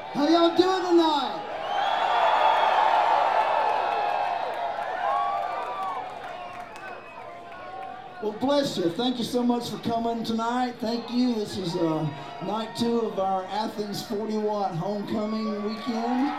How y'all doing tonight? Well, bless you. Thank you so much for coming tonight. Thank you. This is night 2 of our Athens 40 Watt homecoming weekend.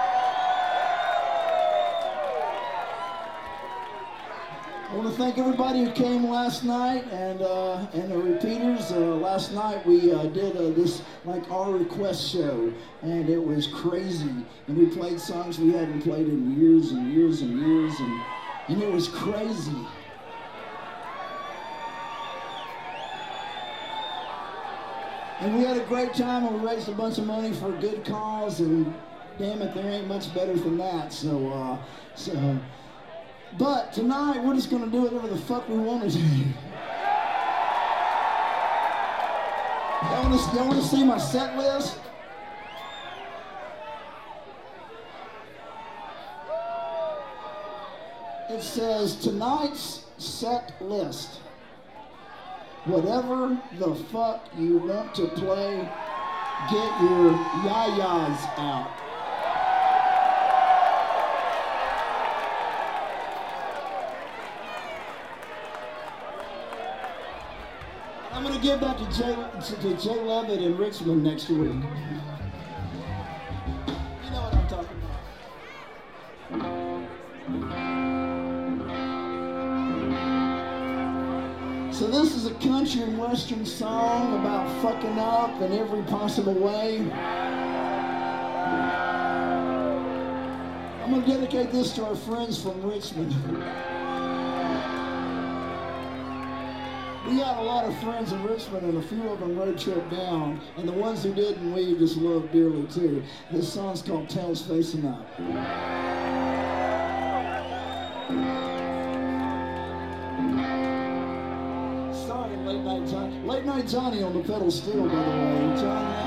I want to thank everybody who came last night and the repeaters. Last night we did this like our request show, and it was crazy. And we played songs we hadn't played in years and years and years, and it was crazy. And we had a great time, and we raised a bunch of money for a good cause, and damn it, there ain't much better than that. But tonight, we're just going to do whatever the fuck we want to do. Y'all want to see my set list? It says, tonight's set list. Whatever the fuck you want to play, get your yayas out. I'm going to give that to Jay Levitt in Richmond next week. You know what I'm talking about. So this is a country and western song about fucking up in every possible way. I'm going to dedicate this to our friends from Richmond. We got a lot of friends in Richmond, and a few of them road trip down, and the ones who didn't, we just love dearly too. This song's called Tails Facing Up. Sorry, Late Night Johnny on the pedal steel, by the way. Johnny